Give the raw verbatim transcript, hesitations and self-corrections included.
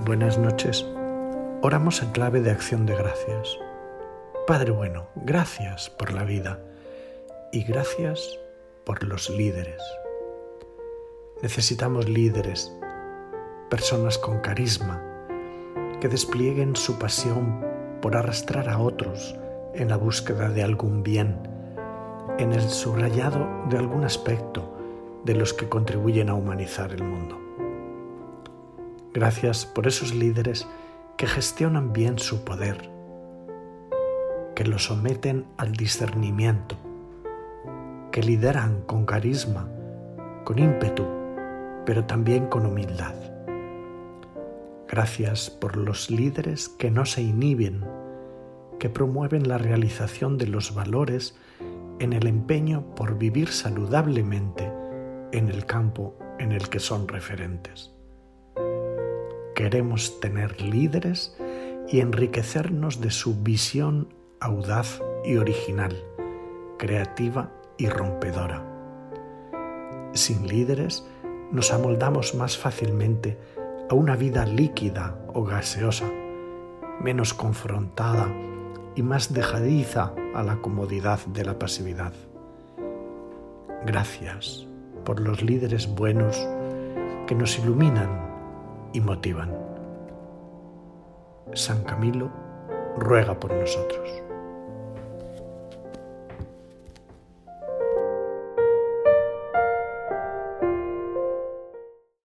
Buenas noches. Oramos en clave de acción de gracias. Padre bueno, gracias por la vida y gracias por los líderes. Necesitamos líderes, personas con carisma, que desplieguen su pasión por arrastrar a otros en la búsqueda de algún bien, en el subrayado de algún aspecto de los que contribuyen a humanizar el mundo. Gracias por esos líderes que gestionan bien su poder, que lo someten al discernimiento, que lideran con carisma, con ímpetu, pero también con humildad. Gracias por los líderes que no se inhiben, que promueven la realización de los valores en el empeño por vivir saludablemente en el campo en el que son referentes. Queremos tener líderes y enriquecernos de su visión audaz y original, creativa y rompedora. Sin líderes nos amoldamos más fácilmente a una vida líquida o gaseosa, menos confrontada y más dejadiza a la comodidad de la pasividad. Gracias por los líderes buenos que nos iluminan y motivan. San Camilo ruega por nosotros.